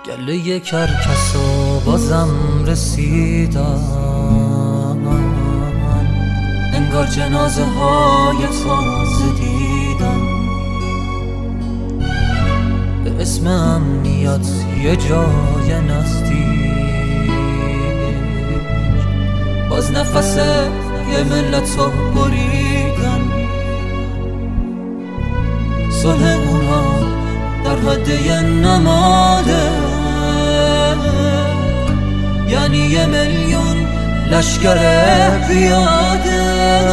گله کرکسا بازم رسیدن، انگار جنازه های تازه دیدن. به اسم امنیت یه جای نزدیک باز نفس یه ملت رو بریدن. صلح اونا در حد یه نماده، یعنی 1,000,000 لشکر پیاده.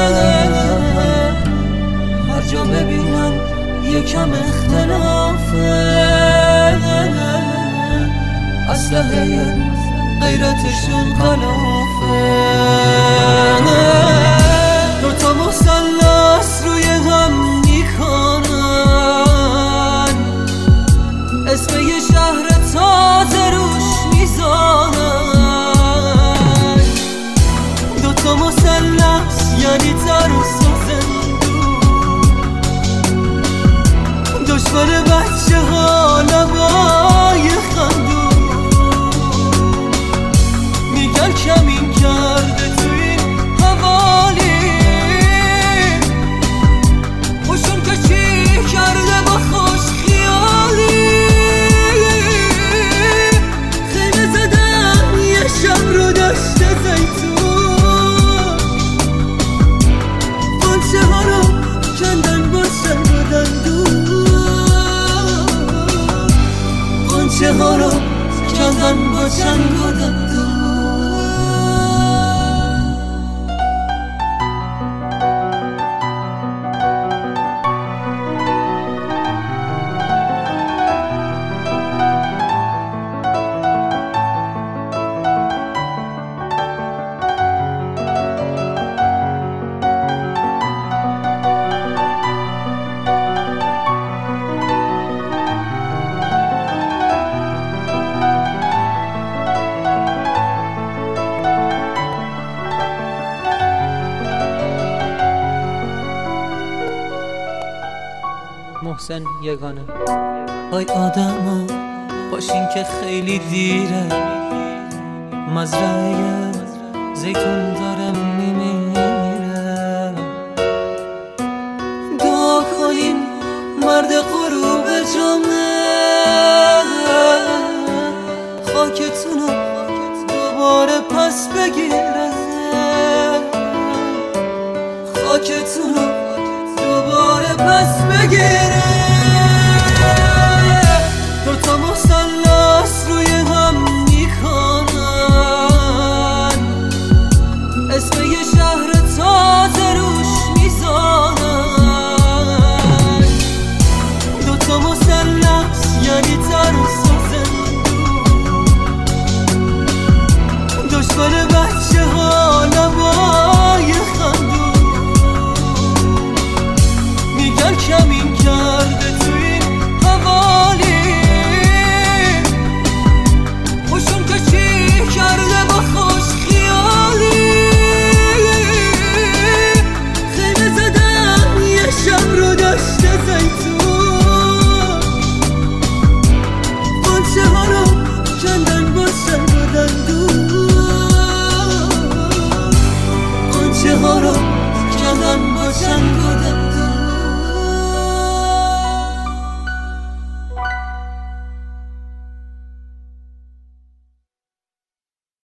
هر جا ببینن یکم اختلافه، اسلحه غیرتشون خلافه. دوتا مثلث روی هم میکنن، اسم یه شهر تازه روش میزانن. دوتا مثلث یعنی ترس و زندون، دشمن بچه ها لبای خندون. میگن کمین کرده توی حوالی، خوشون که چی کرده با خوش خیالی. خیمه زدن یه شب رو دشت زیتون، قنچه ها رو کندن با چنگ و دندون، قنچه ها رو کندن با چنگ و دندون. محسن یگانه. آی آدما باشین که خیلی دیره، مزرعه زیتون داره